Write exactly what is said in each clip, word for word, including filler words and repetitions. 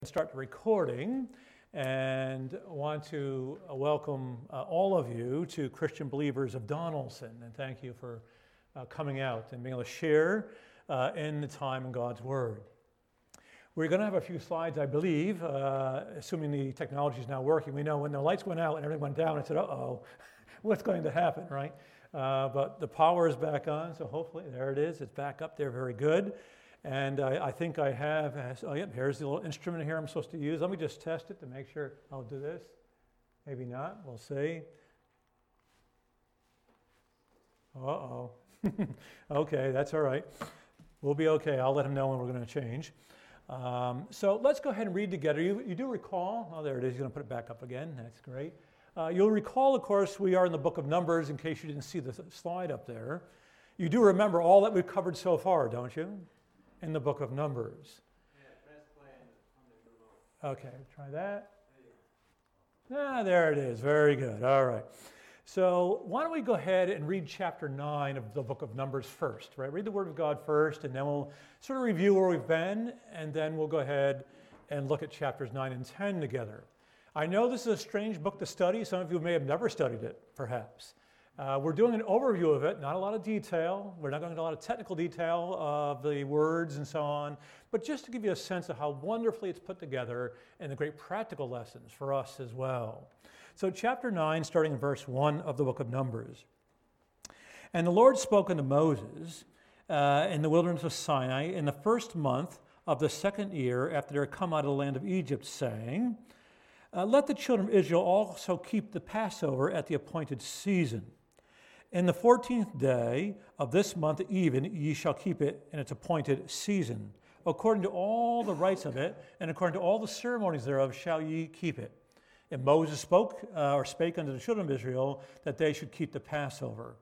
Start the recording and want to welcome uh, all of you to Christian Believers of Donaldson, and thank you for uh, coming out and being able to share uh, in the time in God's Word. We're going to have a few slides, I believe, uh, assuming the technology is now working. We know when the lights went out and everything went down, I said, uh-oh, what's going to happen, right? Uh, but the power is back on, so hopefully, there it is. It's back up there, very good. And I, I think I have, oh yeah, here's the little instrument here I'm supposed to use. Let me just test it to make sure I'll do this. Maybe not, we'll see. Uh-oh. Okay, that's all right. We'll be okay. I'll let him know when we're going to change. Um, so let's go ahead and read together. You, you do recall, oh there it is, you're going to put it back up again. That's great. Uh, you'll recall, of course, we are in the book of Numbers, in case you didn't see the slide up there. You do remember all that we've covered so far, don't you? In the book of Numbers. Yeah, press play on the remote. Okay, try that. Ah, there it is. Very good. All right. So why don't we go ahead and read chapter nine of the book of Numbers first, right? Read the Word of God first, and then we'll sort of review where we've been, and then we'll go ahead and look at chapters nine and ten together. I know this is a strange book to study. Some of you may have never studied it, perhaps. Uh, we're doing an overview of it, not a lot of detail. We're not going into a lot of technical detail of the words and so on, but just to give you a sense of how wonderfully it's put together and the great practical lessons for us as well. So chapter nine, starting in verse one of the book of Numbers. And the Lord spoke unto Moses uh, in the wilderness of Sinai in the first month of the second year after they had come out of the land of Egypt, saying, uh, Let the children of Israel also keep the Passover at the appointed season. In the fourteenth day of this month even ye shall keep it in its appointed season. According to all the rites of it, and according to all the ceremonies thereof shall ye keep it. And Moses spoke, uh, or spake unto the children of Israel, that they should keep the Passover.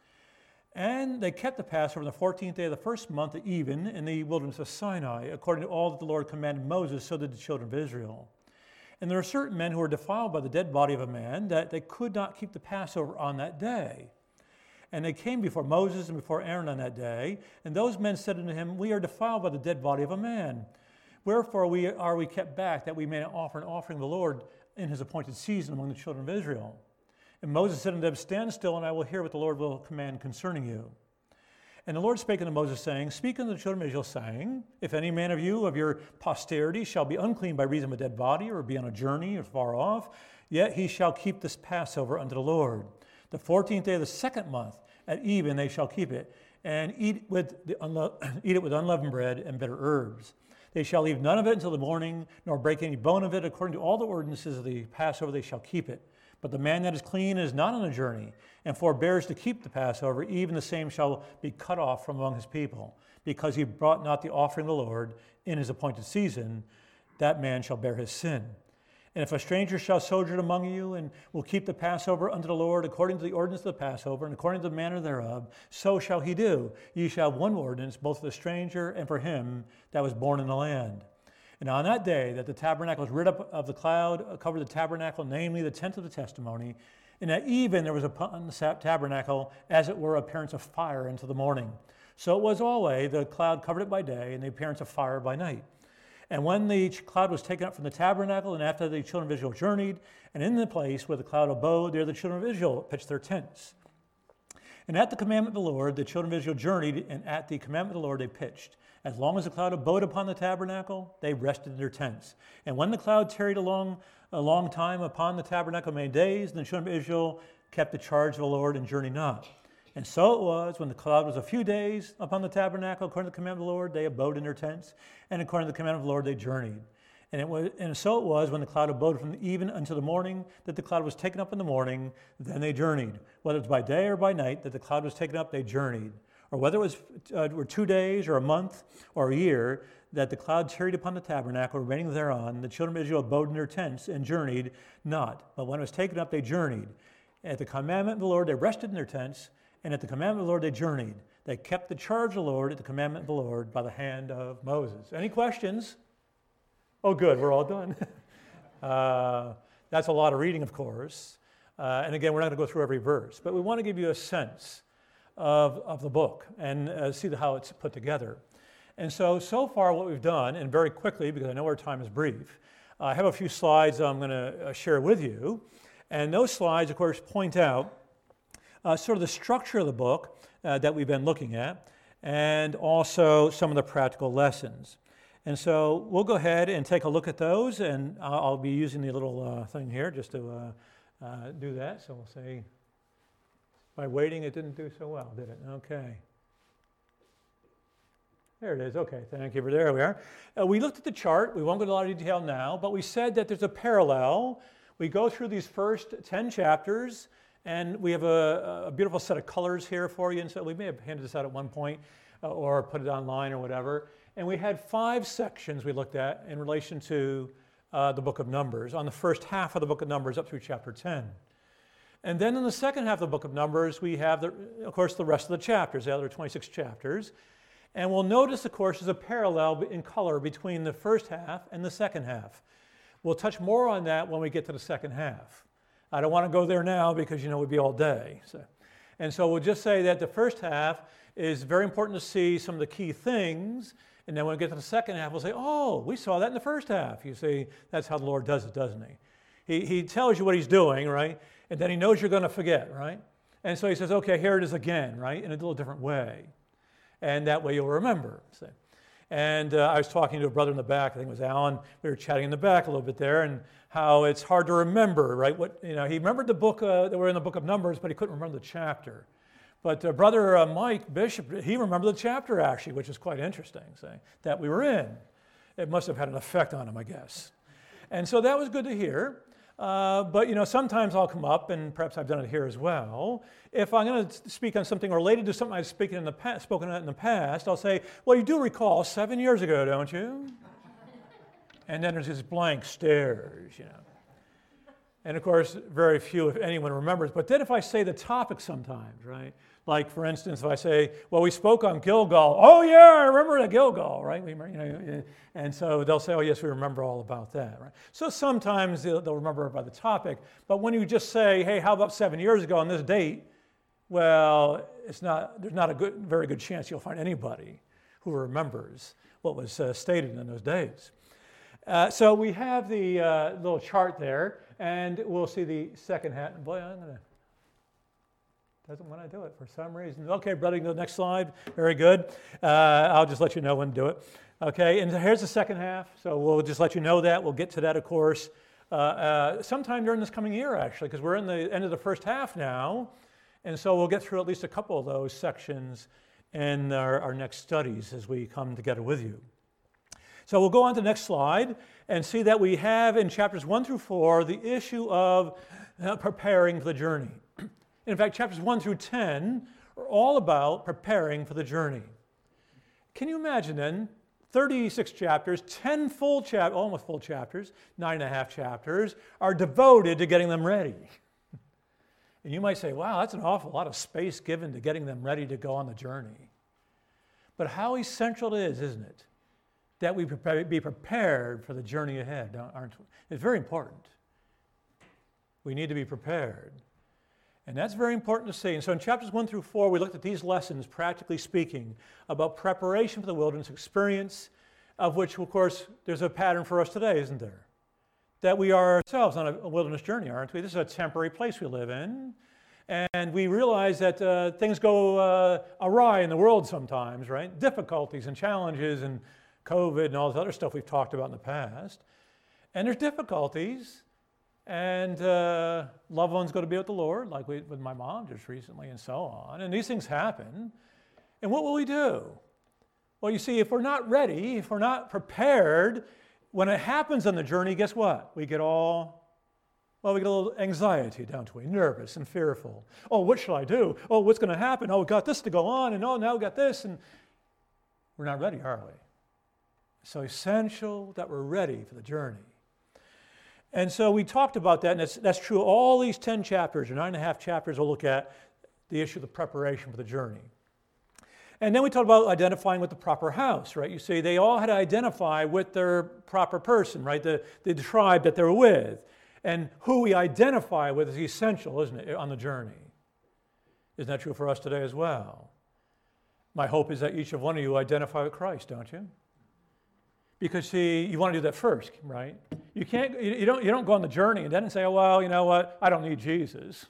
And they kept the Passover on the fourteenth day of the first month even in the wilderness of Sinai, according to all that the Lord commanded Moses, so did the children of Israel. And there are certain men who were defiled by the dead body of a man, that they could not keep the Passover on that day. And they came before Moses and before Aaron on that day, and those men said unto him, We are defiled by the dead body of a man. Wherefore we are we kept back, that we may offer an offering to the Lord in his appointed season among the children of Israel. And Moses said unto them, Stand still, and I will hear what the Lord will command concerning you. And the Lord spake unto Moses, saying, Speak unto the children of Israel, saying, If any man of you, of your posterity, shall be unclean by reason of a dead body, or be on a journey, or far off, yet he shall keep this Passover unto the Lord. The fourteenth day of the second month, at even they shall keep it, and eat, with the unlo- eat it with unleavened bread and bitter herbs. They shall leave none of it until the morning, nor break any bone of it. According to all the ordinances of the Passover, they shall keep it. But the man that is clean and is not on a journey, and forbears to keep the Passover, even the same shall be cut off from among his people, because he brought not the offering of the Lord in his appointed season. That man shall bear his sin. And if a stranger shall sojourn among you, and will keep the Passover unto the Lord according to the ordinance of the Passover, and according to the manner thereof, so shall he do. Ye shall have one ordinance, both for the stranger and for him that was born in the land. And on that day that the tabernacle was rid up of the cloud, covered the tabernacle, namely the tent of the testimony, and at even there was upon the tabernacle, as it were, appearance of fire until the morning. So it was always, the cloud covered it by day, and the appearance of fire by night. And when the cloud was taken up from the tabernacle, and after the children of Israel journeyed, and in the place where the cloud abode, there the children of Israel pitched their tents. And at the commandment of the Lord, the children of Israel journeyed, and at the commandment of the Lord they pitched. As long as the cloud abode upon the tabernacle, they rested in their tents. And when the cloud tarried along a long time upon the tabernacle many days, then the children of Israel kept the charge of the Lord and journeyed not. And so it was, when the cloud was a few days upon the tabernacle, according to the commandment of the Lord, they abode in their tents, and according to the commandment of the Lord, they journeyed. And it was, and so it was, when the cloud abode from the even until the morning, that the cloud was taken up in the morning, then they journeyed. Whether it was by day or by night that the cloud was taken up, they journeyed. Or whether it was uh, were two days or a month or a year, that the cloud tarried upon the tabernacle, remaining thereon, the children of Israel abode in their tents and journeyed not. But when it was taken up, they journeyed. At the commandment of the Lord, they rested in their tents, and at the commandment of the Lord, they journeyed. They kept the charge of the Lord at the commandment of the Lord by the hand of Moses. Any questions? Oh, good, we're all done. uh, that's a lot of reading, of course. Uh, and again, we're not going to go through every verse, but we want to give you a sense of, of the book and uh, see how it's put together. And so, so far what we've done, and very quickly, because I know our time is brief, I have a few slides I'm going to share with you. And those slides, of course, point out uh, sort of the structure of the book uh, that we've been looking at, and also some of the practical lessons. And so we'll go ahead and take a look at those, and I'll, I'll be using the little uh, thing here just to uh, uh, do that. So we'll say, by waiting, it didn't do so well, did it? Okay. There it is. Okay, thank you for there we are. Uh, we looked at the chart. We won't go into a lot of detail now, but we said that there's a parallel. We go through these first ten chapters, and we have a, a beautiful set of colors here for you. And so we may have handed this out at one point uh, or put it online or whatever. And we had five sections we looked at in relation to uh, the book of Numbers, on the first half of the book of Numbers up through chapter ten. And then in the second half of the book of Numbers, we have, the, of course, the rest of the chapters, the other twenty-six chapters. And we'll notice, of course, there's a parallel in color between the first half and the second half. We'll touch more on that when we get to the second half. I don't want to go there now because, you know, we'd be all day. So. And so we'll just say that the first half is very important to see some of the key things. And then when we get to the second half, we'll say, oh, we saw that in the first half. You see, that's how the Lord does it, doesn't he? He, he tells you what he's doing, right? And then he knows you're going to forget, right? And so he says, okay, here it is again, right? In a little different way. And that way you'll remember. See? And uh, I was talking to a brother in the back, I think it was Alan. We were chatting in the back a little bit there, and how it's hard to remember, right? What you know, he remembered the book, uh, that we're in the book of Numbers, but he couldn't remember the chapter. But uh, brother uh, Mike Bishop, he remembered the chapter actually, which is quite interesting, see, that we were in. It must have had an effect on him, I guess. And so that was good to hear. Uh, but, you know, sometimes I'll come up, and perhaps I've done it here as well. If I'm going to speak on something related to something I've spoken in the past, spoken in the past, I'll say, well, you do recall seven years ago, don't you? And then there's these blank stares, you know. And, of course, very few, if anyone, remembers. But then if I say the topic sometimes, right? Like, for instance, if I say, well, we spoke on Gilgal. Oh, yeah, I remember the Gilgal, right? We, you know, and so they'll say, oh, yes, we remember all about that, right? So sometimes they'll, they'll remember by the topic. But when you just say, hey, how about seven years ago on this date? Well, it's not, there's not a good, very good chance you'll find anybody who remembers what was uh, stated in those days. Uh, so we have the uh, little chart there, and we'll see the second half. Boy, I'm going to... Doesn't want to do it for some reason. Okay, brother, go to the next slide. Very good. Uh, I'll just let you know when to do it. Okay, and here's the second half. So we'll just let you know that. We'll get to that, of course, uh, uh, sometime during this coming year, actually, because we're in the end of the first half now. And so we'll get through at least a couple of those sections in our, our next studies as we come together with you. So we'll go on to the next slide and see that we have in chapters one through four the issue of uh, preparing for the journey. In fact, chapters one through ten are all about preparing for the journey. Can you imagine then, thirty-six chapters, ten full chapters, almost full chapters, nine and a half chapters, are devoted to getting them ready. And you might say, wow, that's an awful lot of space given to getting them ready to go on the journey. But how essential it is, isn't it, that we prepare, be prepared for the journey ahead, aren't we? It's very important. We need to be prepared. And that's very important to see. And so in chapters one through four, we looked at these lessons, practically speaking, about preparation for the wilderness experience, of which, of course, there's a pattern for us today, isn't there? That we are ourselves on a wilderness journey, aren't we? This is a temporary place we live in. And we realize that uh, things go uh, awry in the world sometimes, right? Difficulties and challenges and COVID and all this other stuff we've talked about in the past. And there's difficulties. And uh, loved ones go to be with the Lord, like we, with my mom just recently and so on. And these things happen. And what will we do? Well, you see, if we're not ready, if we're not prepared, when it happens on the journey, guess what? We get all, well, we get a little anxiety, don't we? Nervous and fearful. Oh, what shall I do? Oh, what's going to happen? Oh, we got this to go on, and oh, now we got this. And we're not ready, are we? It's so essential that we're ready for the journey. And so we talked about that, and that's, that's true. All these ten chapters, or nine and a half chapters, will look at the issue of the preparation for the journey. And then we talked about identifying with the proper house, right? You see, they all had to identify with their proper person, right? The, the tribe that they're with. And who we identify with is essential, isn't it, on the journey? Isn't that true for us today as well? My hope is that each of one of you identify with Christ, don't you? Because see, you want to do that first, right? You can't, you don't, you don't go on the journey and then say, oh, well, you know what, I don't need Jesus.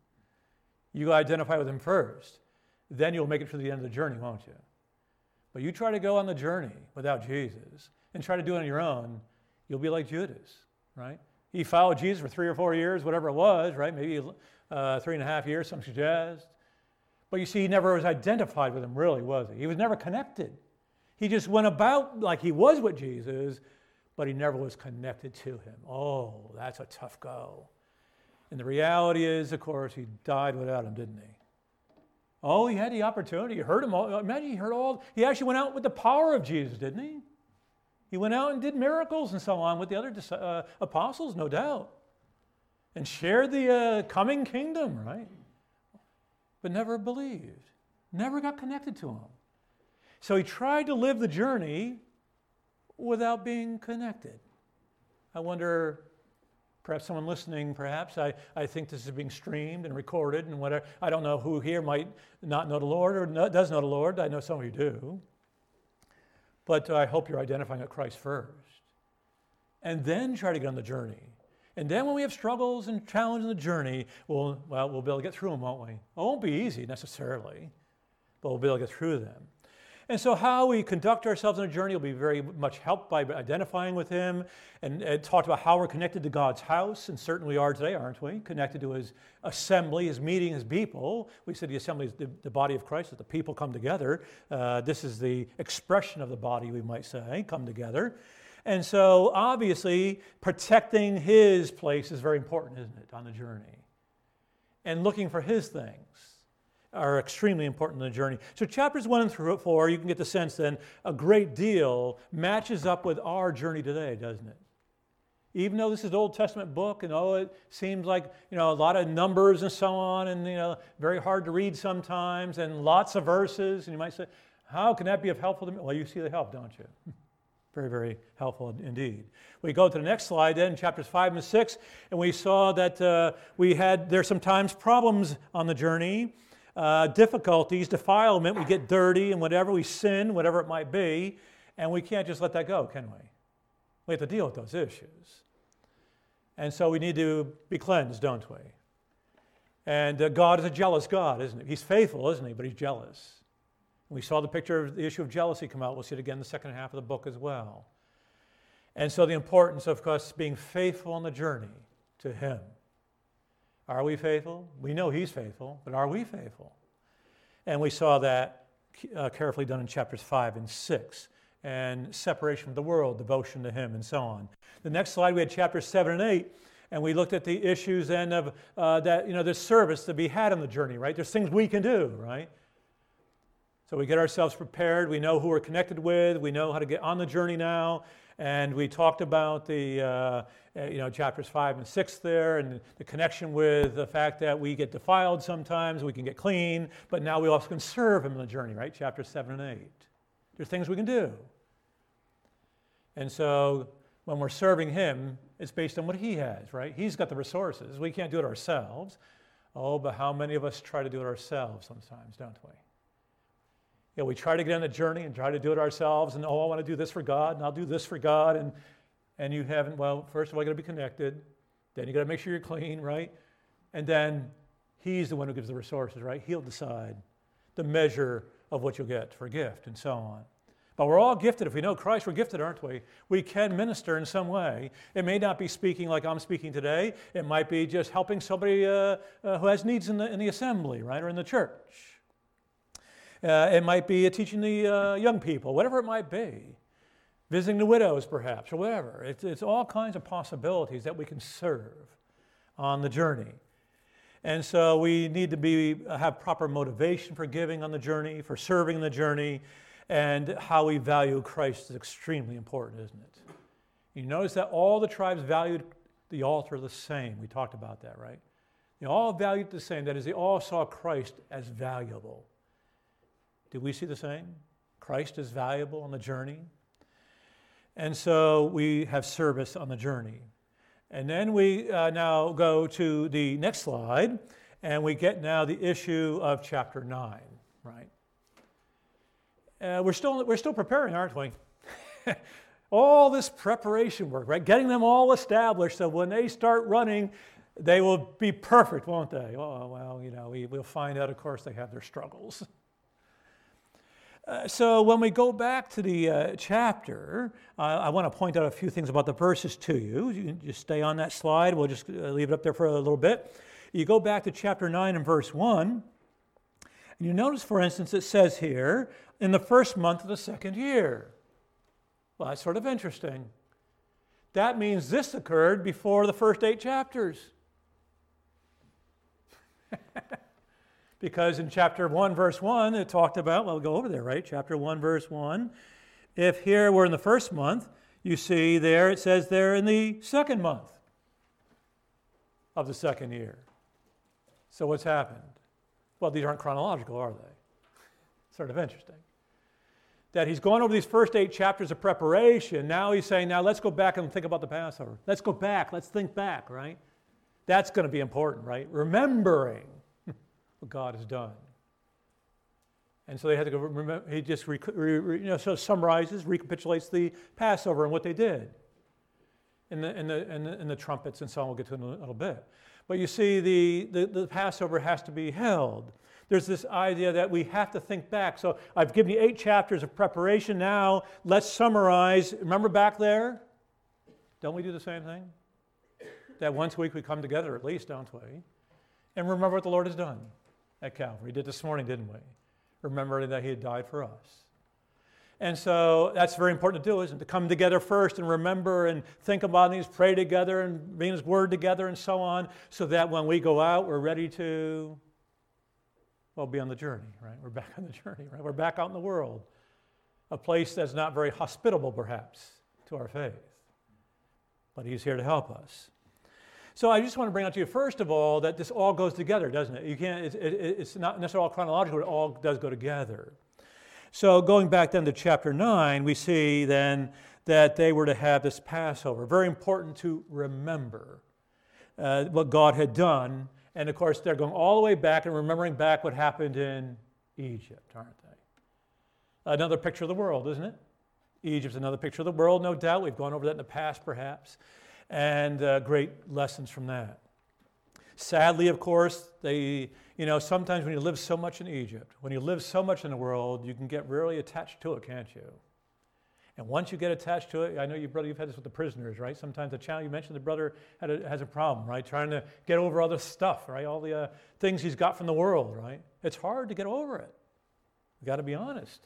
You identify with him first. Then you'll make it to the end of the journey, won't you? But you try to go on the journey without Jesus and try to do it on your own, you'll be like Judas, right? He followed Jesus for three or four years, whatever it was, right? Maybe uh, three and a half years, some suggest. But you see, he never was identified with him, really, was he? He was never connected. He just went about like he was with Jesus, but he never was connected to him. Oh, that's a tough go. And the reality is, of course, he died without him, didn't he? Oh, he had the opportunity. He heard him all. Imagine he heard all. He actually went out with the power of Jesus, didn't he? He went out and did miracles and so on with the other uh, apostles, no doubt. And shared the uh, coming kingdom, right? But never believed. Never got connected to him. So he tried to live the journey without being connected. I wonder, perhaps someone listening, perhaps, I, I think this is being streamed and recorded and whatever. I don't know who here might not know the Lord or no, does know the Lord. I know some of you do. But I hope you're identifying with Christ first. And then try to get on the journey. And then when we have struggles and challenges in the journey, we'll, well, we'll be able to get through them, won't we? It won't be easy necessarily, but we'll be able to get through them. And so how we conduct ourselves in a journey will be very much helped by identifying with him and, and talked about how we're connected to God's house, and certainly we are today, aren't we? Connected to his assembly, his meeting, his people. We said the assembly is the, the body of Christ, that the people come together. Uh, this is the expression of the body, we might say, come together. And so obviously protecting his place is very important, isn't it, on the journey? And looking for his things are extremely important in the journey. So chapters one and through four, you can get the sense then, a great deal matches up with our journey today, doesn't it? Even though this is the Old Testament book, and oh, it seems like, you know, a lot of numbers and so on, and, you know, very hard to read sometimes, and lots of verses, and you might say, how can that be of helpful to me? Well, you see the help, don't you? Very, very helpful indeed. We go to the next slide then, chapters five and six, and we saw that uh, we had, there's sometimes problems on the journey, uh, difficulties, defilement, we get dirty and whatever, we sin, whatever it might be, and we can't just let that go, can we? We have to deal with those issues. And so we need to be cleansed, don't we? And uh, God is a jealous God, isn't he? He's faithful, isn't he? But he's jealous. We saw the picture of the issue of jealousy come out. We'll see it again in the second half of the book as well. And so the importance of us being faithful on the journey to him. Are we faithful? We know he's faithful, but are we faithful? And we saw that uh, carefully done in chapters five and six. And separation from the world, devotion to him, and so on. The next slide, we had chapters seven and eight. And we looked at the issues then of uh, that, you know, there's service to be had on the journey, right? There's things we can do, right? So we get ourselves prepared. We know who we're connected with. We know how to get on the journey now. And we talked about the, uh, you know, chapters five and six there, and the connection with the fact that we get defiled sometimes, we can get clean, but now we also can serve him on the journey, right? Chapters seven and eight. There's things we can do. And so when we're serving him, it's based on what he has, right? He's got the resources. We can't do it ourselves. Oh, but how many of us try to do it ourselves sometimes, don't we? Yeah, we try to get on the journey and try to do it ourselves, and oh, I want to do this for God, and I'll do this for God, and and you haven't, well, first of all, you got to be connected, then you got to make sure you're clean, right? And then he's the one who gives the resources, right? He'll decide the measure of what you'll get for a gift, and so on. But we're all gifted. If we know Christ, we're gifted, aren't we? We can minister in some way. It may not be speaking like I'm speaking today. It might be just helping somebody uh, uh, who has needs in the, in the assembly, right, or in the church. Uh, it might be teaching the uh, young people, whatever it might be. Visiting the widows, perhaps, or whatever. It's, it's all kinds of possibilities that we can serve on the journey. And so we need to be have proper motivation for giving on the journey, for serving the journey, and how we value Christ is extremely important, isn't it? You notice that all the tribes valued the altar the same. We talked about that, right? They all valued the same. That is, they all saw Christ as valuable. Do we see the same? Christ is valuable on the journey. And so we have service on the journey. And then we uh, now go to the next slide, and we get now the issue of chapter nine, right? uh, we're still we're still preparing, aren't we? All this preparation work, right? Getting them all established so when they start running, they will be perfect, won't they? Oh, well, you know, we, we'll find out, of course, they have their struggles. Uh, so when we go back to the uh, chapter, uh, I want to point out a few things about the verses to you. You can just stay on that slide. We'll just uh, leave it up there for a little bit. You go back to chapter nine and verse one, and you notice, for instance, it says here, in the first month of the second year. Well, that's sort of interesting. That means this occurred before the first eight chapters. Because in chapter one, verse one, it talked about, well, we'll go over there, right? Chapter one, verse one. If here we're in the first month, you see there, it says there in the second month of the second year. So what's happened? Well, these aren't chronological, are they? Sort of interesting. That he's gone over these first eight chapters of preparation. Now he's saying, now let's go back and think about the Passover. Let's go back. Let's think back, right? That's going to be important, right? Remembering what God has done. And so they had to go, remember, he just re, re, you know, so summarizes, recapitulates the Passover and what they did. And the, and the, and the, and the trumpets and so on, we'll get to in a little bit. But you see, the, the, the Passover has to be held. There's this idea that we have to think back. So I've given you eight chapters of preparation. Now let's summarize. Remember back there? Don't we do the same thing? That once a week we come together at least, don't we? And remember what the Lord has done at Calvary. He did this morning, didn't we? Remembering that he had died for us. And so that's very important to do, isn't it? To come together first and remember and think about these, pray together and be in his word together and so on, so that when we go out, we're ready to, well, be on the journey, right? We're back on the journey, right? We're back out in the world, a place that's not very hospitable, perhaps, to our faith. But he's here to help us. So I just want to bring out to you, first of all, that this all goes together, doesn't it? You can't, it, it, it's not necessarily all chronological, it all does go together. So going back then to chapter nine, we see then that they were to have this Passover. Very important to remember uh, what God had done. And of course, they're going all the way back and remembering back what happened in Egypt, aren't they? Another picture of the world, isn't it? Egypt's another picture of the world, no doubt. We've gone over that in the past, perhaps. And uh, great lessons from that. Sadly, of course, they, you know, sometimes when you live so much in Egypt, when you live so much in the world, you can get really attached to it, can't you? And once you get attached to it, I know you, brother, you've had this with the prisoners, right? Sometimes the child, you mentioned the brother had a, has a problem, right? Trying to get over all this stuff, right? All the uh, things he's got from the world, right? It's hard to get over it. We've got to be honest.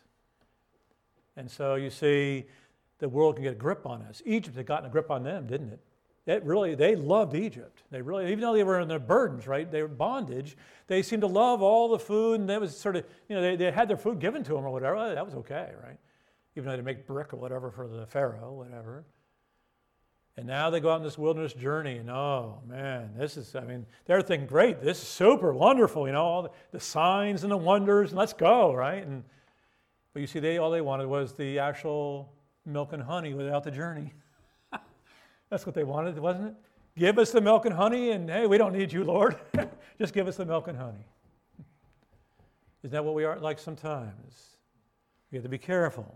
And so you see, the world can get a grip on us. Egypt had gotten a grip on them, didn't it? It really, they loved Egypt. They really, even though they were in their burdens, right? They were bondage. They seemed to love all the food, and that was sort of, you know, they, they had their food given to them or whatever. That was okay, right? Even though they make brick or whatever for the Pharaoh, whatever. And now they go out on this wilderness journey, and oh man, this is, I mean, they're thinking, great, this is super wonderful, you know, all the, the signs and the wonders, and let's go, right? And but you see, they all they wanted was the actual milk and honey without the journey. That's what they wanted, wasn't it? Give us the milk and honey, and hey, we don't need you, Lord. Just give us the milk and honey. Isn't that what we are like sometimes? We have to be careful.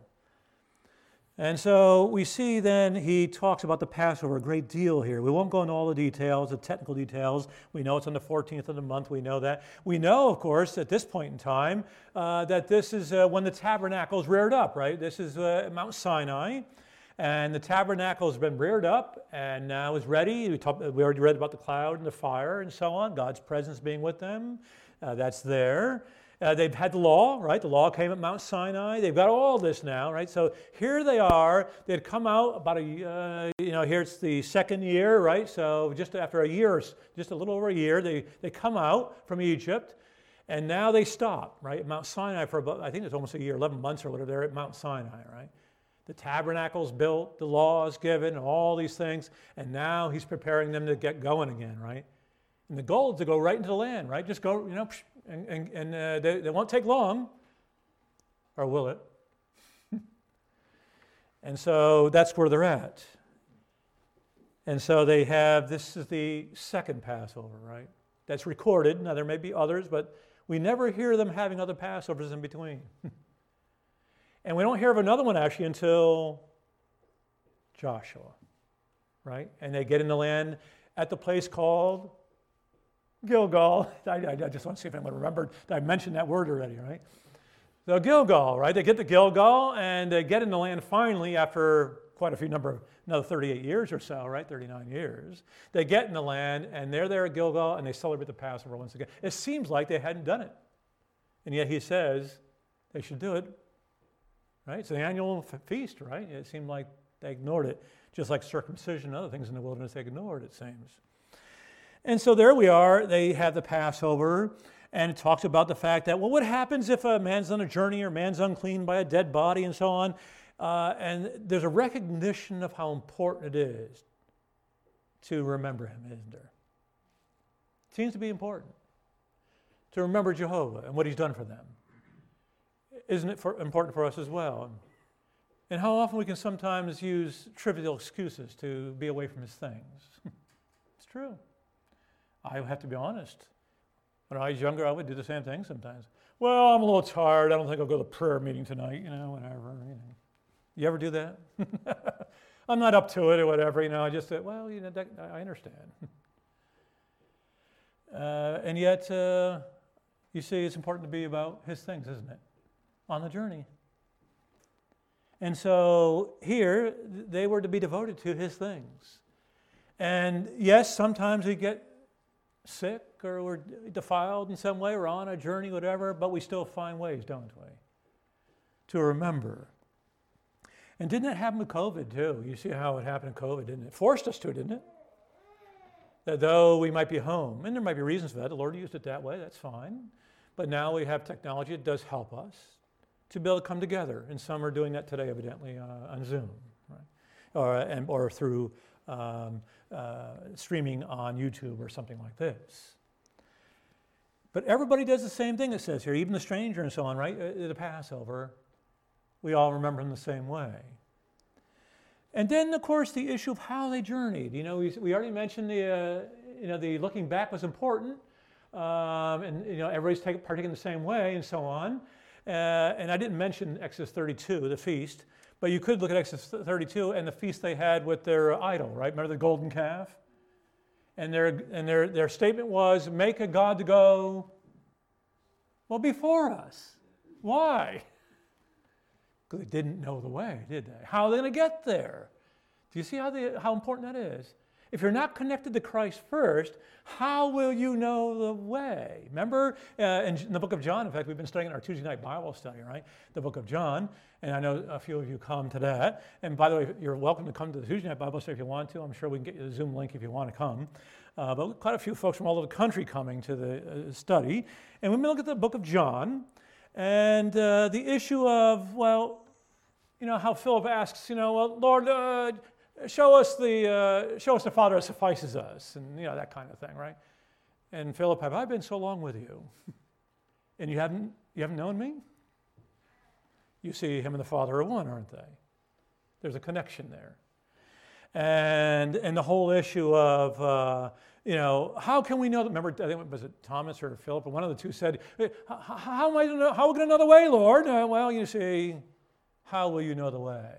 And so we see then he talks about the Passover a great deal here. We won't go into all the details, the technical details. We know it's on the fourteenth of the month. We know that. We know, of course, at this point in time, uh, that this is uh, when the tabernacle is reared up, right? This is uh, Mount Sinai. And the tabernacle has been reared up and now is ready. We, talk, we already read about the cloud and the fire and so on, God's presence being with them. Uh, that's there. Uh, they've had the law, right? The law came at Mount Sinai. They've got all this now, right? So here they are. They had come out about a, uh, you know, here it's the second year, right? So just after a year, just a little over a year, they, they come out from Egypt. And now they stop, right? At Mount Sinai for about, I think it's almost a year, eleven months or whatever. They're at Mount Sinai, right? The tabernacle's built, the law is given, all these things, and now he's preparing them to get going again, right? And the goal is to go right into the land, right? Just go, you know, and, and, and uh, they, they won't take long, or will it? And so that's where they're at. And so they have, this is the second Passover, right? That's recorded. Now there may be others, but we never hear them having other Passovers in between. And we don't hear of another one actually until Joshua, right? And they get in the land at the place called Gilgal. I, I, I just want to see if anyone remembered that I mentioned that word already, right? So Gilgal, right? They get to Gilgal and they get in the land finally after quite a few number of, another thirty-eight years or so, right? thirty-nine years. They get in the land and they're there at Gilgal and they celebrate the Passover once again. It seems like they hadn't done it. And yet he says they should do it, right? It's an annual f- feast, right? It seemed like they ignored it, just like circumcision and other things in the wilderness they ignored, it seems. And so there we are. They have the Passover, and it talks about the fact that, well, what happens if a man's on a journey or man's unclean by a dead body and so on? Uh, and there's a recognition of how important it is to remember him, isn't there? It seems to be important to remember Jehovah and what he's done for them. Isn't it for, important for us as well? And how often we can sometimes use trivial excuses to be away from his things. It's true. I have to be honest. When I was younger, I would do the same thing sometimes. Well, I'm a little tired. I don't think I'll go to the prayer meeting tonight, you know, whatever. You know. You ever do that? I'm not up to it or whatever, you know. I just said, well, you know, that, I understand. uh, and yet, uh, you see, it's important to be about his things, isn't it? On the journey. And so here, they were to be devoted to his things. And yes, sometimes we get sick or we're defiled in some way or on a journey, whatever, but we still find ways, don't we, to remember. And didn't that happen with COVID too? You see how it happened in COVID, didn't it? Forced us to, didn't it? That though we might be home, and there might be reasons for that, the Lord used it that way, that's fine. But now we have technology, it does help us to be able to come together. And some are doing that today, evidently, uh, on Zoom, right? Or, and, or through um, uh, streaming on YouTube or something like this. But everybody does the same thing, it says here, even the stranger and so on, right? Uh, the Passover, we all remember in the same way. And then, of course, the issue of how they journeyed. You know, we, we already mentioned the, uh, you know, the looking back was important. Um, and, you know, everybody's take, partaking the same way and so on. Uh, and I didn't mention Exodus thirty-two, the feast, but you could look at Exodus thirty-two and the feast they had with their idol, right? Remember the golden calf? And their and their their statement was, make a god to go, well, before us. Why? Because they didn't know the way, did they? How are they going to get there? Do you see how they, how important that is? If you're not connected to Christ first, how will you know the way? Remember uh, in, in the book of John, in fact, we've been studying our Tuesday night Bible study, right? The book of John, and I know a few of you come to that. And by the way, you're welcome to come to the Tuesday night Bible study if you want to. I'm sure we can get you the Zoom link if you want to come. Uh, but quite a few folks from all over the country coming to the uh, study. And we're going to look at the book of John and uh, the issue of, well, you know, how Philip asks, you know, well, Lord, uh, Show us the uh, show us the Father that suffices us, and you know that kind of thing, right? And Philip, have I been so long with you, and you haven't you haven't known me? You see, him and the Father are one, aren't they? There's a connection there, and and the whole issue of uh, you know how can we know that? Remember, I think was it Thomas or Philip, or one of the two said, hey, how, how am I to know? How are we going to know the way, Lord? Uh, well, you see, how will you know the way?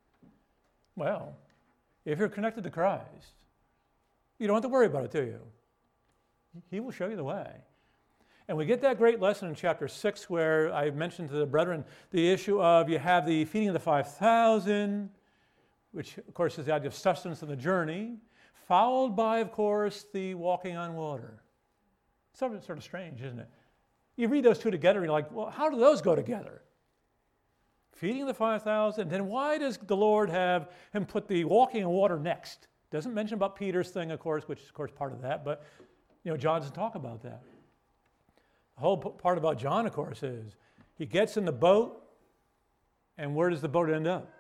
Well, if you're connected to Christ, you don't have to worry about it, do you? He will show you the way. And we get that great lesson in chapter six where I mentioned to the brethren the issue of you have the feeding of the five thousand, which of course is the idea of sustenance of the journey, followed by, of course, the walking on water. Sort of, sort of strange, isn't it? You read those two together and you're like, well, how do those go together? Feeding the five thousand, then why does the Lord have him put the walking on water next? Doesn't mention about Peter's thing, of course, which is, of course, part of that, but, you know, John doesn't talk about that. The whole part about John, of course, is he gets in the boat, and where does the boat end up?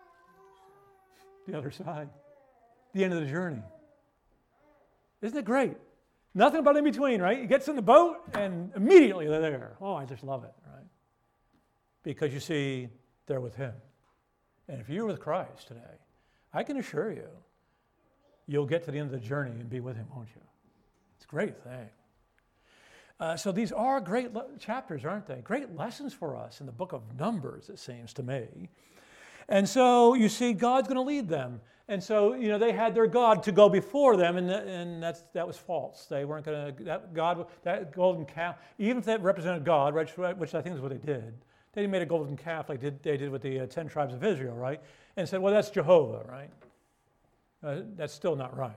The other side. The end of the journey. Isn't it great? Nothing about in between, right? He gets in the boat, and immediately they're there. Oh, I just love it, right? Because you see, they're with him. And if you're with Christ today, I can assure you, you'll get to the end of the journey and be with him, won't you? It's a great thing. Uh, so these are great le- chapters, aren't they? Great lessons for us in the book of Numbers, it seems to me. And so you see, God's going to lead them. And so, you know, they had their God to go before them, and, and that's, that was false. They weren't going to, that God, that golden calf, even if that represented God, which, which I think is what they did, they made a golden calf like did, they did with the uh, ten tribes of Israel, right? And said, well, that's Jehovah, right? Uh, that's still not right.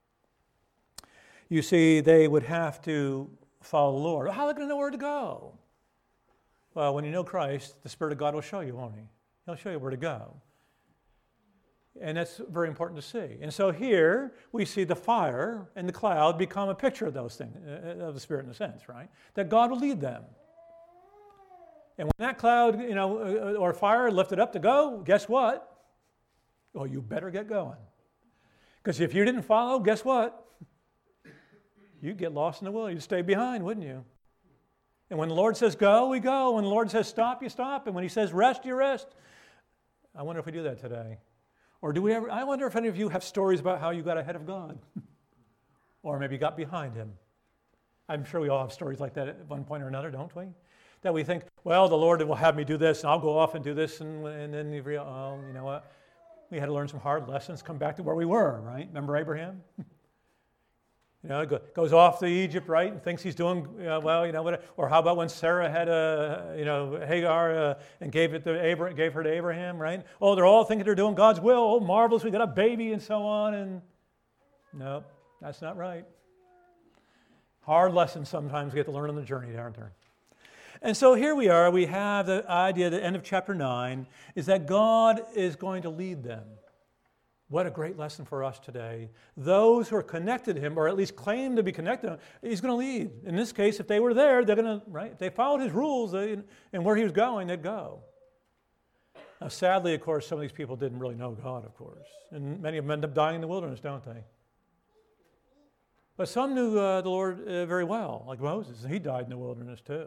You see, they would have to follow the Lord. How are they going to know where to go? Well, when you know Christ, the Spirit of God will show you, won't he? He'll show you where to go. And that's very important to see. And so here we see the fire and the cloud become a picture of those things, of the Spirit in a sense, right? That God will lead them. And when that cloud, you know, or fire lifted up to go, guess what? Oh, you better get going. Because if you didn't follow, guess what? You'd get lost in the wilderness. You'd stay behind, wouldn't you? And when the Lord says go, we go. When the Lord says stop, you stop. And when he says rest, you rest. I wonder if we do that today. Or do we ever, I wonder if any of you have stories about how you got ahead of God. Or maybe got behind him. I'm sure we all have stories like that at one point or another, don't we? That we think, well, the Lord will have me do this, and I'll go off and do this, and, and then you realize, oh, you know what? We had to learn some hard lessons, come back to where we were, right? Remember Abraham? You know, goes off to Egypt, right, and thinks he's doing uh, well. You know, what? Or how about when Sarah had a, you know, Hagar uh, and gave it to Abraham, gave her to Abraham, right? Oh, they're all thinking they're doing God's will. Oh, marvelous, we got a baby, and so on. And no, that's not right. Hard lessons sometimes we get to learn on the journey, aren't there? And so here we are. We have the idea at the end of chapter nine is that God is going to lead them. What a great lesson for us today. Those who are connected to him, or at least claim to be connected to him, he's going to lead. In this case, if they were there, they're going to, right? If they followed his rules they, and where he was going, they'd go. Now, sadly, of course, some of these people didn't really know God, of course. And many of them end up dying in the wilderness, don't they? But some knew uh, the Lord uh, very well, like Moses, and he died in the wilderness too.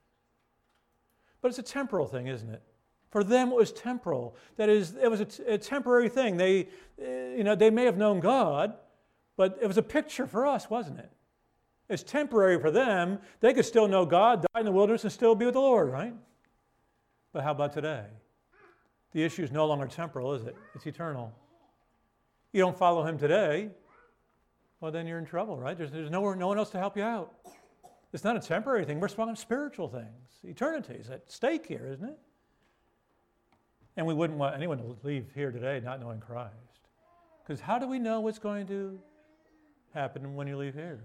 But it's a temporal thing, isn't it? For them, it was temporal. That is, it was a, t- a temporary thing. They, uh, you know, they may have known God, but it was a picture for us, wasn't it? It's temporary for them. They could still know God, die in the wilderness, and still be with the Lord, right? But how about today? The issue is no longer temporal, is it? It's eternal. You don't follow him today, well, then you're in trouble, right? There's, there's nowhere, no one else to help you out. It's not a temporary thing. We're talking spiritual things. Eternity is at stake here, isn't it? And we wouldn't want anyone to leave here today not knowing Christ. Because how do we know what's going to happen when you leave here?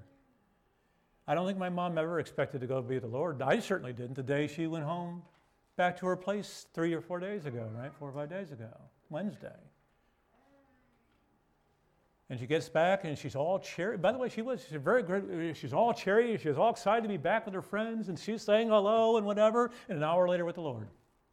I don't think my mom ever expected to go be with the Lord. I certainly didn't the day she went home back to her place three or four days ago, right? Four or five days ago, Wednesday. And she gets back and she's all cheery. By the way, she was she's very good. She's all cheery. She was all excited to be back with her friends, and she's saying hello and whatever. And an hour later with the Lord.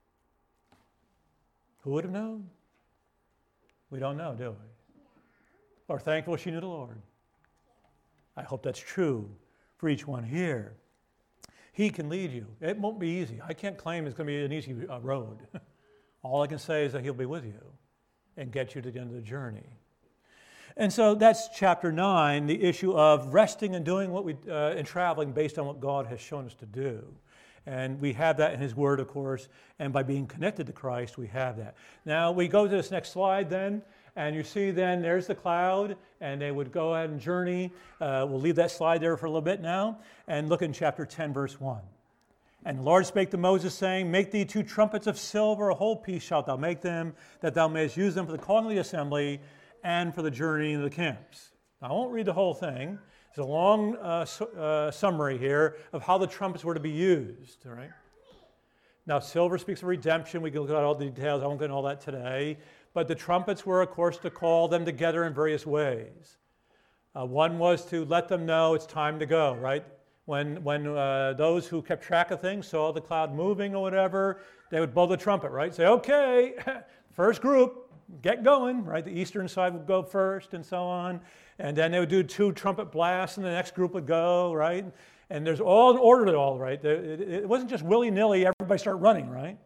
Who would have known? We don't know, do we? We're thankful she knew the Lord. I hope that's true for each one here. He can lead you. It won't be easy. I can't claim it's going to be an easy uh, road. All I can say is that he'll be with you and get you to the end of the journey. And so that's chapter nine, the issue of resting and doing what we, uh, and traveling based on what God has shown us to do. And we have that in his word, of course, and by being connected to Christ, we have that. Now, we go to this next slide then, and you see then there's the cloud, and they would go ahead and journey. Uh, we'll leave that slide there for a little bit now, and look in chapter ten, verse one. And the Lord spake to Moses, saying, Make thee two trumpets of silver, a whole piece shalt thou make them, that thou mayest use them for the calling of the assembly, and for the journey into the camps. Now, I won't read the whole thing. It's a long uh, su- uh, summary here of how the trumpets were to be used. All right. Now, silver speaks of redemption. We can look at all the details. I won't get into all that today. But the trumpets were, of course, to call them together in various ways. Uh, one was to let them know it's time to go, right? When, when uh, those who kept track of things saw the cloud moving or whatever, they would blow the trumpet, right? Say, okay, first group. Get going, right? The eastern side would go first and so on. And then they would do two trumpet blasts and the next group would go, right? And there's all an order to it all, right? It wasn't just willy-nilly, everybody start running, right?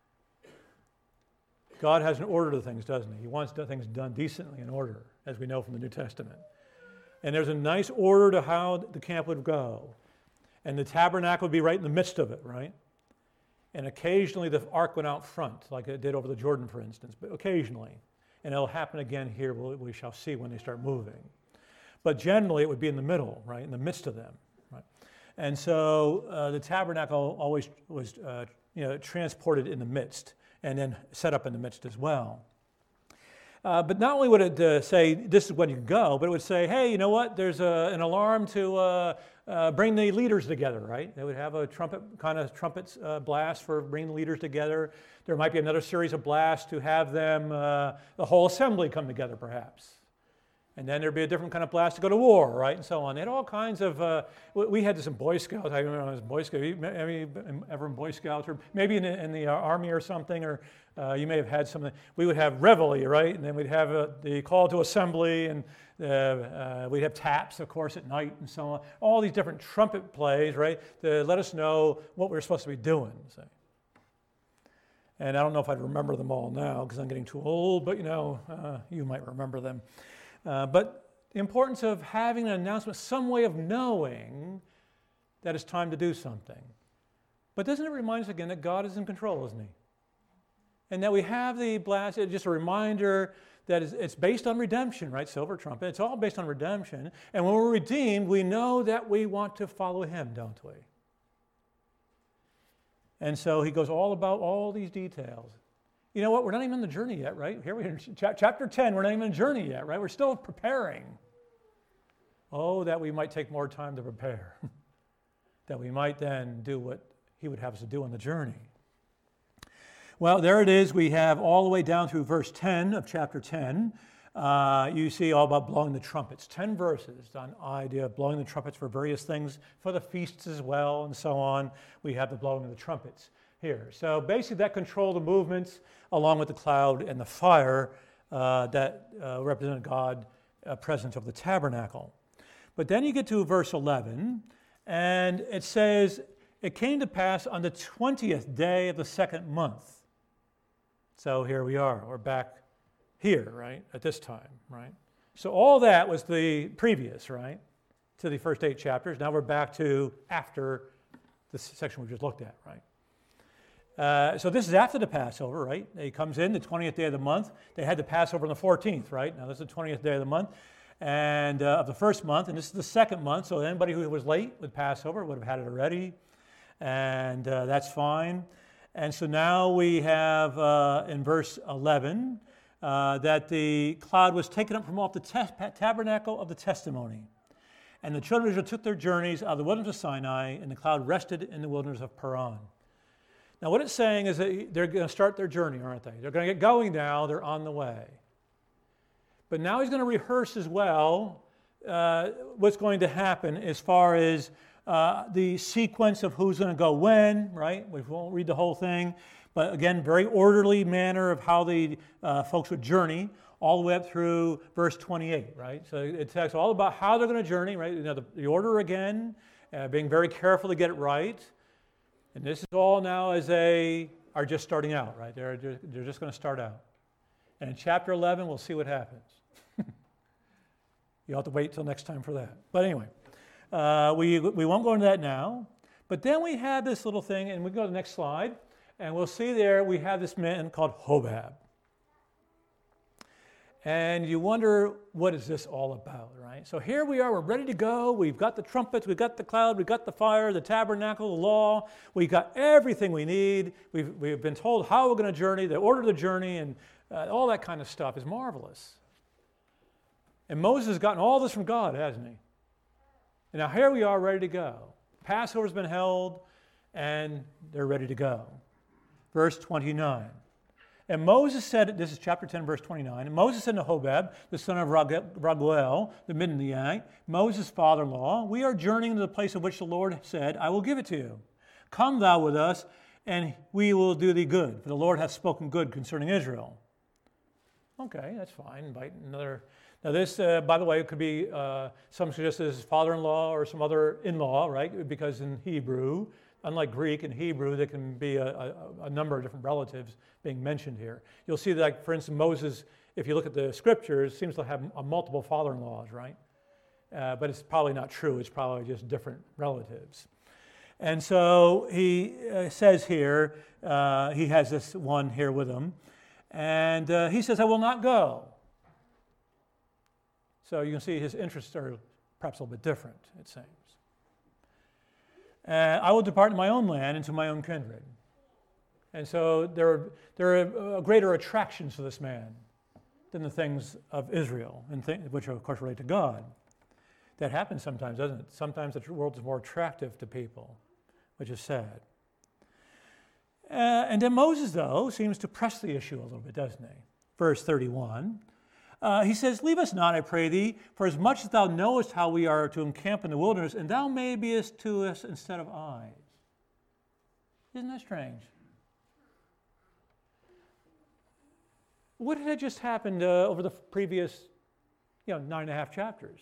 God has an order to things, doesn't he? He wants things done decently in order, as we know from the New Testament. And there's a nice order to how the camp would go. And the tabernacle would be right in the midst of it, right? And occasionally the ark went out front, like it did over the Jordan, for instance, but occasionally. And it'll happen again here, we shall see when they start moving. But generally it would be in the middle, right, in the midst of them, right? And so uh, the tabernacle always was uh, you know, transported in the midst and then set up in the midst as well. Uh, but not only would it uh, say, this is when you go, but it would say, hey, you know what, there's a, an alarm to uh, uh, bring the leaders together, right? They would have a trumpet, kind of trumpet uh, blast for bringing the leaders together. There might be another series of blasts to have them, uh, the whole assembly come together perhaps. And then there'd be a different kind of blast to go to war, right, and so on. They had all kinds of, uh, we had this in Boy Scouts. I remember when I was in Boy Scout. Have ever in Boy Scouts, or maybe in the, in the Army or something, or uh, you may have had something. We would have reveille, right, and then we'd have a, the call to assembly, and uh, uh, we'd have taps, of course, at night and so on. All these different trumpet plays, right, to let us know what we were supposed to be doing. So. And I don't know if I'd remember them all now because I'm getting too old, but you know, uh, you might remember them. Uh, but the importance of having an announcement, some way of knowing that it's time to do something. But doesn't it remind us again that God is in control, isn't he? And that we have the blast, it's just a reminder that it's based on redemption, right? Silver trumpet, it's all based on redemption. And when we're redeemed, we know that we want to follow him, don't we? And so he goes all about all these details. You know what? We're not even on the journey yet, right? Here we are in chapter ten. We're not even on the journey yet, right? We're still preparing. Oh, that we might take more time to prepare. That we might then do what he would have us to do on the journey. Well, there it is. We have all the way down through verse ten of chapter ten. Uh, you see all about blowing the trumpets. Ten verses on idea of blowing the trumpets for various things, for the feasts as well, and so on. We have the blowing of the trumpets here. So basically that controlled the movements along with the cloud and the fire uh, that uh, represented God's uh, presence of the tabernacle. But then you get to verse eleven, and it says, it came to pass on the twentieth day of the second month. So here we are. We're back here, right, at this time, right? So all that was the previous, right, to the first eight chapters. Now we're back to after the section we just looked at, right? Uh, so this is after the Passover, right? He comes in the twentieth day of the month. They had the Passover on the fourteenth, right? Now this is the twentieth day of the month, and uh, of the first month, and this is the second month. So anybody who was late with Passover would have had it already, and uh, that's fine. And so now we have uh, in verse eleven uh, that the cloud was taken up from off the te- tabernacle of the testimony, and the children of Israel took their journeys out of the wilderness of Sinai, and the cloud rested in the wilderness of Paran. Now what it's saying is that they're going to start their journey, aren't they? They're going to get going now. They're on the way. But now he's going to rehearse as well uh, what's going to happen as far as uh, the sequence of who's going to go when, right? We won't read the whole thing. But again, very orderly manner of how the uh, folks would journey all the way up through verse twenty-eight, right? So it talks all about how they're going to journey, right? You know, the, the order again, uh, being very careful to get it right. And this is all now as they are just starting out, right? They're just, they're just going to start out. And in chapter eleven, we'll see what happens. You'll have to wait till next time for that. But anyway, uh, we, we won't go into that now. But then we have this little thing, and we go to the next slide, and we'll see there we have this man called Hobab. And you wonder, what is this all about, right? So here we are, we're ready to go. We've got the trumpets, we've got the cloud, we've got the fire, the tabernacle, the law. We've got everything we need. We've, we've been told how we're going to journey, the order of the journey, and uh, all that kind of stuff is marvelous. And Moses has gotten all this from God, hasn't he? And now here we are ready to go. Passover's been held, and they're ready to go. Verse twenty-nine. And Moses said, this is chapter ten, verse twenty-nine, and Moses said to Hobab, the son of Raguel, the Midianite, Moses' father-in-law, we are journeying to the place of which the Lord said, I will give it to you. Come thou with us, and we will do thee good, for the Lord hath spoken good concerning Israel. Okay, that's fine. Invite another. Now this, uh, by the way, it could be, uh, some suggest this is father-in-law or some other in-law, right? Because in Hebrew, unlike Greek, in Hebrew, there can be a, a, a number of different relatives being mentioned here. You'll see that, like, for instance, Moses, if you look at the scriptures, seems to have a multiple father-in-laws, right? Uh, but it's probably not true. It's probably just different relatives. And so he uh, says here, uh, he has this one here with him, and uh, he says, I will not go. So you can see his interests are perhaps a little bit different, it seems. Uh, I will depart to my own land and to my own kindred. And so there are, there are greater attractions to this man than the things of Israel, and th- which of course relate to God. That happens sometimes, doesn't it? Sometimes the world is more attractive to people, which is sad. Uh, and then Moses, though, seems to press the issue a little bit, doesn't he? Verse thirty-one. Uh, he says, leave us not, I pray thee, for as much as thou knowest how we are to encamp in the wilderness, and thou may beest to us instead of eyes. Isn't that strange? What had just happened uh, over the previous, you know, nine and a half chapters?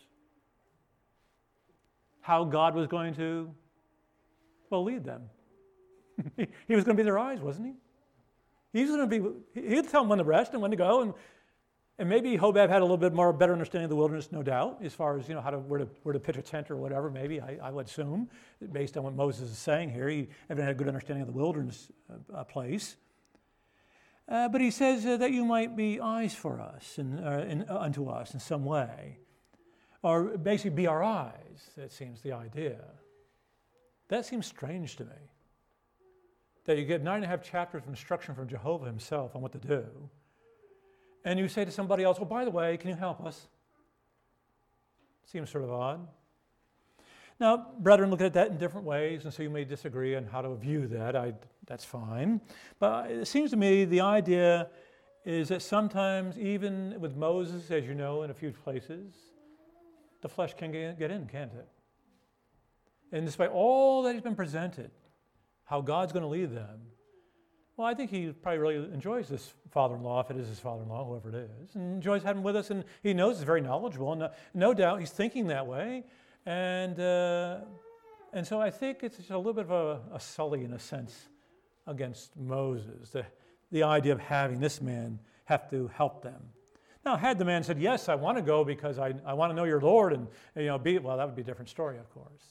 How God was going to, well, lead them. He was going to be their eyes, wasn't he? He was going to be, he'd tell them when to rest and when to go, and And maybe Hobab had a little bit more better understanding of the wilderness, no doubt, as far as, you know, how to where to where to pitch a tent or whatever. Maybe I, I would assume, based on what Moses is saying here, he evidently had a good understanding of the wilderness uh, place. Uh, but he says uh, that you might be eyes for us and uh, in, uh, unto us in some way, or basically be our eyes. That seems the idea. That seems strange to me. That you get nine and a half chapters of instruction from Jehovah himself on what to do. And you say to somebody else, well, by the way, can you help us? Seems sort of odd. Now, brethren look at that in different ways, and so you may disagree on how to view that. I, that's fine. But it seems to me the idea is that sometimes, even with Moses, as you know, in a few places, the flesh can get in, can't it? And despite all that he's been presented, how God's going to lead them, well, I think he probably really enjoys this father-in-law, if it is his father-in-law, whoever it is, and enjoys having him with us, and he knows he's very knowledgeable, and no, no doubt he's thinking that way. And uh, and so I think it's just a little bit of a, a sully, in a sense, against Moses, the, the idea of having this man have to help them. Now, had the man said, yes, I want to go because I, I want to know your Lord, and, and you know, be, well, that would be a different story, of course.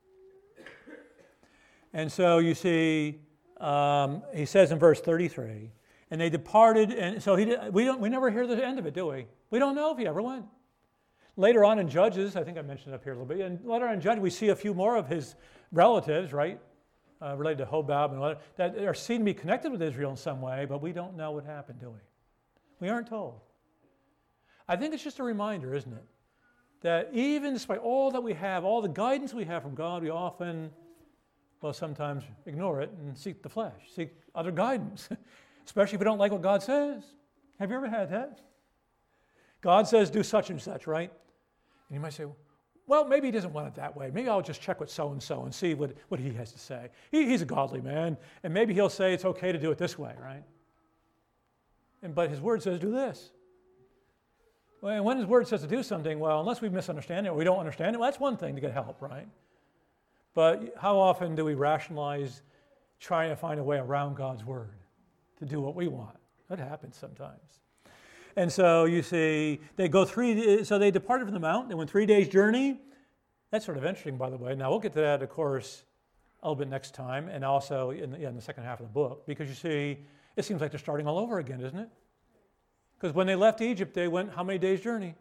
And so you see, um, he says in verse thirty-three, and they departed, and so he did, we don't we never hear the end of it, do we? We don't know if he ever went. Later on in Judges, I think I mentioned it up here a little bit, and later on in Judges, we see a few more of his relatives, right, uh, related to Hobab and what, that are seen to be connected with Israel in some way, but we don't know what happened, do we? We aren't told. I think it's just a reminder, isn't it, that even despite all that we have, all the guidance we have from God, we often, well, sometimes ignore it and seek the flesh, seek other guidance, especially if we don't like what God says. Have you ever had that? God says do such and such, right? And you might say, well, maybe he doesn't want it that way. Maybe I'll just check with so-and-so and see what, what he has to say. He, he's a godly man, and maybe he'll say it's okay to do it this way, right? And but his word says do this. Well, and when his word says to do something, well, unless we misunderstand it or we don't understand it, well, that's one thing to get help, right? But how often do we rationalize trying to find a way around God's word to do what we want? That happens sometimes. And so you see, they go three, so they departed from the mount. They went three days' journey. That's sort of interesting, by the way. Now, we'll get to that, of course, a little bit next time, and also in the, yeah, in the second half of the book, because you see, it seems like they're starting all over again, isn't it? Because when they left Egypt, they went how many days' journey?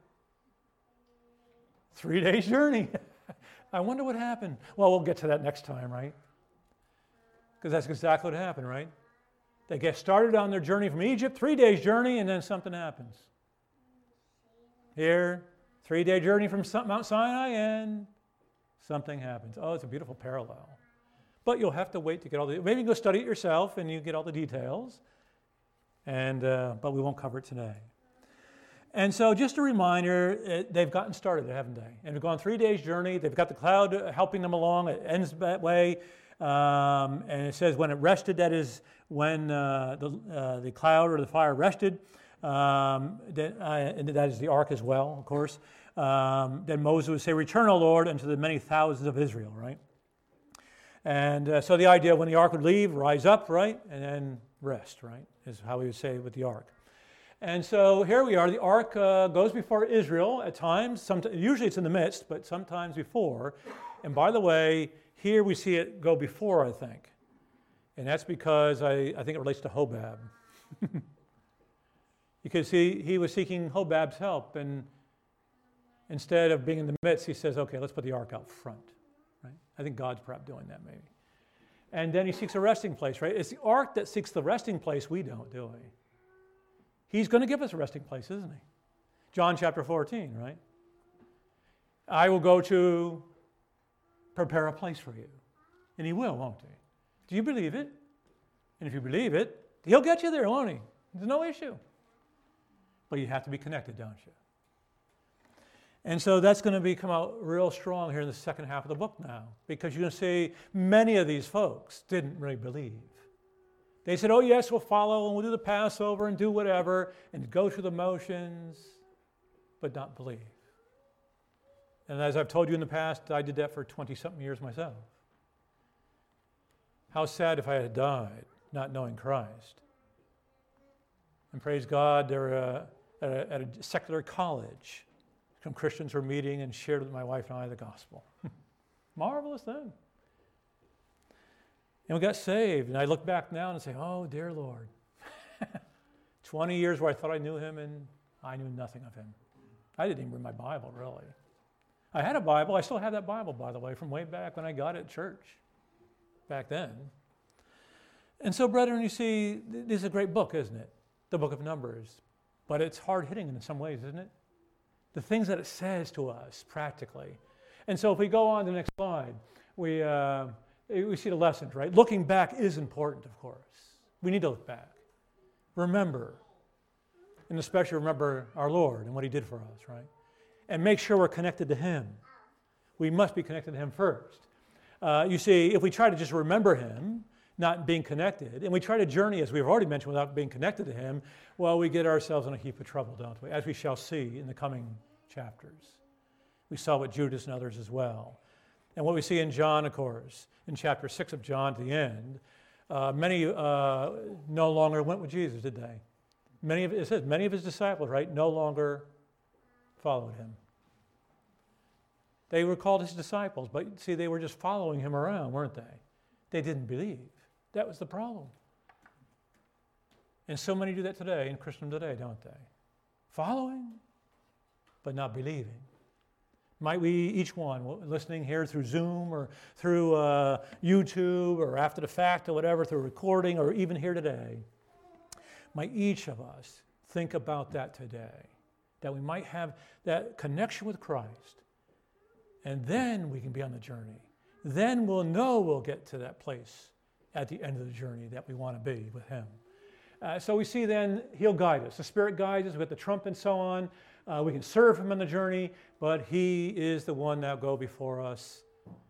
Three days' journey. I wonder what happened. Well, we'll get to that next time, right? Because that's exactly what happened, right? They get started on their journey from Egypt, three days' journey, and then something happens. Here, three-day journey from Mount Sinai, and something happens. Oh, it's a beautiful parallel. But you'll have to wait to get all the, maybe you can go study it yourself and you get all the details, and uh, but we won't cover it today. And so just a reminder, it, they've gotten started, haven't they? And they've gone three days' journey. They've got the cloud helping them along. It ends that way. Um, and it says when it rested, that is when uh, the, uh, the cloud or the fire rested, um, that, uh, and that is the ark as well, of course. Um, then Moses would say, return, O Lord, unto the many thousands of Israel, right? And uh, so the idea when the ark would leave, rise up, right? And then rest, right? Is how we would say with the ark. And so here we are. The ark uh, goes before Israel at times. Sometimes, usually it's in the midst, but sometimes before. And by the way, Here we see it go before, I think. And that's because I, I think it relates to Hobab. Because he, he was seeking Hobab's help, and instead of being in the midst, he says, okay, let's put the ark out front. Right? I think God's perhaps doing that maybe. And then he seeks a resting place, right? It's the ark that seeks the resting place. We don't, do we? He's going to give us a resting place, isn't he? John chapter fourteen, right? I will go to prepare a place for you. And he will, won't he? Do you believe it? And if you believe it, he'll get you there, won't he? There's no issue. But you have to be connected, don't you? And so that's going to be come out real strong here in the second half of the book now, because you're going to see many of these folks didn't really believe. They said, oh yes, we'll follow and we'll do the Passover and do whatever and go through the motions, but not believe. And as I've told you in the past, I did that for twenty-something years myself. How sad if I had died not knowing Christ. And praise God, they were uh, at, a, at a secular college. Some Christians were meeting and shared with my wife and I the gospel. Marvelous then. And we got saved. And I look back now and say, oh, dear Lord. twenty years where I thought I knew him and I knew nothing of him. I didn't even read my Bible, really. I had a Bible. I still have that Bible, by the way, from way back when I got it at church back then. And so, brethren, you see, this is a great book, isn't it? The book of Numbers. But it's hard-hitting in some ways, isn't it? The things that it says to us practically. And so if we go on to the next slide, we, uh, we see the lessons, right? Looking back is important, of course. We need to look back. Remember, and especially remember our Lord and what he did for us, right? And make sure we're connected to him. We must be connected to him first. Uh, you see, if we try to just remember him, not being connected, and we try to journey, as we've already mentioned, without being connected to him, well, we get ourselves in a heap of trouble, don't we? As we shall see in the coming chapters. We saw with Judas and others as well. And what we see in John, of course, in chapter six of John to the end, uh, many uh, no longer went with Jesus, did they? Many of, it says, many of his disciples, right, no longer followed him. They were called his disciples, but see, they were just following him around, weren't they? They didn't believe. That was the problem. And so many do that today in Christendom today, don't they? Following, but not believing. Might we, each one, listening here through Zoom or through uh, YouTube or after the fact or whatever, through recording or even here today, might each of us think about that today, that we might have that connection with Christ, and then we can be on the journey. Then we'll know we'll get to that place at the end of the journey that we want to be with him. Uh, so we see then he'll guide us. The Spirit guides us with the trump and so on. Uh, we can serve him on the journey, but he is the one that will go before us.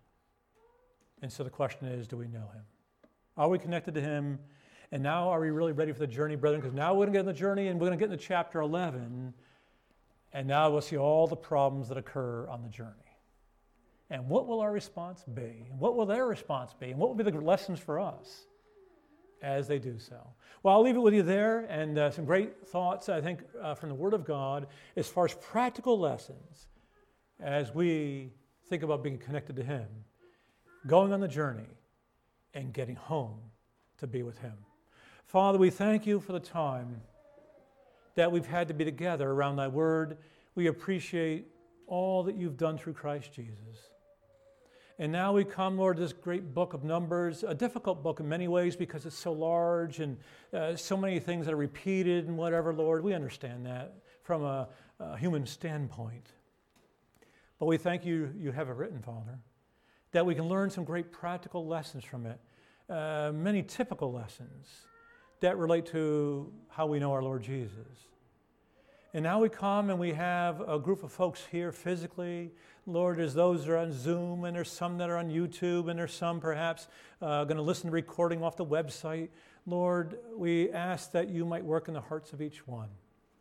And so the question is, do we know him? Are we connected to him? And now are we really ready for the journey, brethren? Because now we're going to get on the journey and we're going to get into chapter eleven. And now we'll see all the problems that occur on the journey. And what will our response be? And what will their response be? And what will be the lessons for us as they do so? Well, I'll leave it with you there, and uh, some great thoughts, I think, uh, from the Word of God as far as practical lessons as we think about being connected to him, going on the journey, and getting home to be with him. Father, we thank you for the time that we've had to be together around thy Word. We appreciate all that you've done through Christ Jesus. And now we come, Lord, to this great book of Numbers, a difficult book in many ways because it's so large and uh, so many things that are repeated and whatever, Lord. We understand that from a, a human standpoint. But we thank you, you have it written, Father, that we can learn some great practical lessons from it, uh, many typical lessons that relate to how we know our Lord Jesus. And now we come and we have a group of folks here physically. Lord, there's those that are on Zoom, and there's some that are on YouTube, and there's some perhaps uh, going to listen to the recording off the website. Lord, we ask that you might work in the hearts of each one.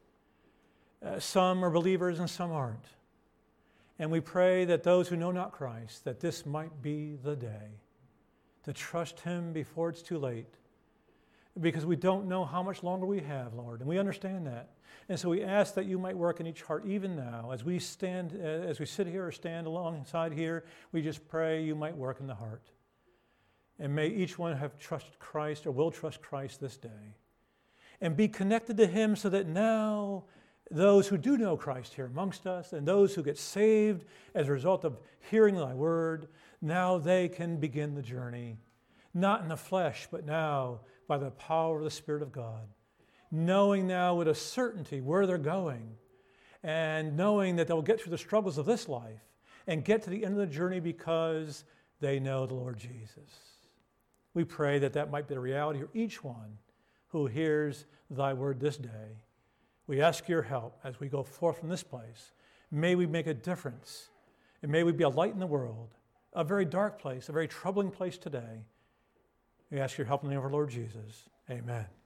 Uh, some are believers and some aren't. And we pray that those who know not Christ, that this might be the day to trust him before it's too late. because we don't know how much longer we have, Lord, and we understand that. And so we ask that you might work in each heart even now. As we stand, uh, as we sit here or stand alongside here, we just pray you might work in the heart. And may each one have trusted Christ or will trust Christ this day. And be connected to him so that now those who do know Christ here amongst us and those who get saved as a result of hearing thy word, now they can begin the journey, not in the flesh, but now by the power of the Spirit of God, knowing now with a certainty where they're going and knowing that they'll get through the struggles of this life and get to the end of the journey because they know the Lord Jesus. We pray that that might be the reality for each one who hears thy word this day. We ask your help as we go forth from this place. May we make a difference, and may we be a light in the world, a very dark place, a very troubling place today. We ask your help in the name of our Lord Jesus. Amen.